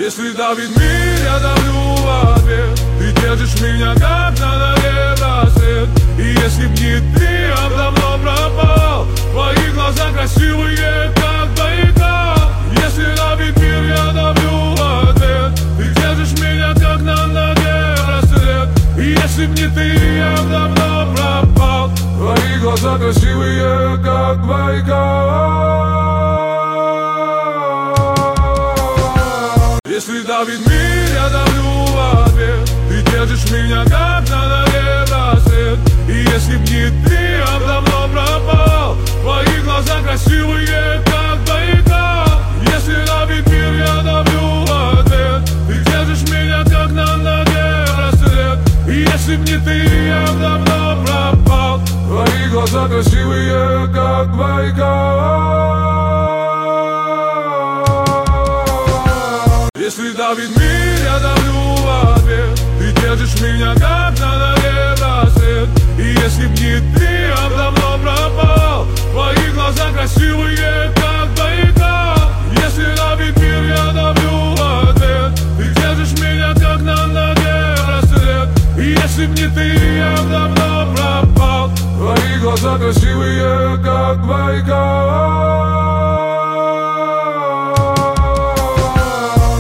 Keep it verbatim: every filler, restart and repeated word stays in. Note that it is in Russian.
Если давит мир, я давлю в ответ. Ты держишь меня как на ноге браслет. И если б не ты, я б давно пропал. Твои глаза красивые, как Байкал. Если давит мир, я давлю в ответ. Ты держишь меня как на ноге браслет. И если б не ты, я б давно пропал. Твои глаза красивые, как Байкал. Если давит мир, я давлю в ответ. Ты держишь меня как на ноге браслет. И если б не ты, я б давно пропал. Твои глаза красивые, как Байкал. Если давит мир, я давлю в ответ. Ты держишь меня как на ноге браслет. И если б не ты, я б давно пропал. Твои глаза красивые, как Байкал. Если давит мир, я давлю в ответ. Ты держишь меня как на ноге браслет. И если б не ты, я б давно пропал. Твои глаза красивые, как Байкал. Если давит мир, я давлю в ответ. Ты держишь меня как на ноге браслет. И если б не ты, я б давно пропал. Твои глаза красивые, как Байкал.